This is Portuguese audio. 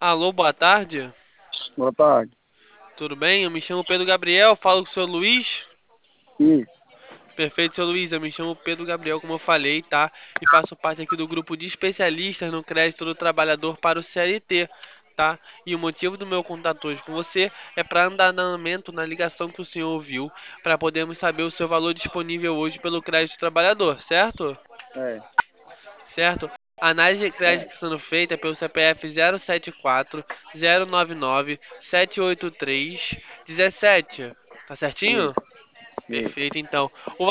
Alô, boa tarde. Boa tarde. Tudo bem? Eu me chamo Pedro Gabriel, falo com o senhor Luiz. Isso, Perfeito, senhor Luiz. Eu me chamo Pedro Gabriel, como eu falei, tá? E faço parte aqui do grupo de especialistas no crédito do trabalhador para o CLT, tá? E o motivo do meu contato hoje com você é para andamento na ligação que o senhor ouviu, para podermos saber o seu valor disponível hoje pelo crédito do trabalhador, certo? é, Certo? A análise de crédito que está sendo feita é pelo CPF 074 099 783 17. Tá certinho? isso, isso. Perfeito, então. O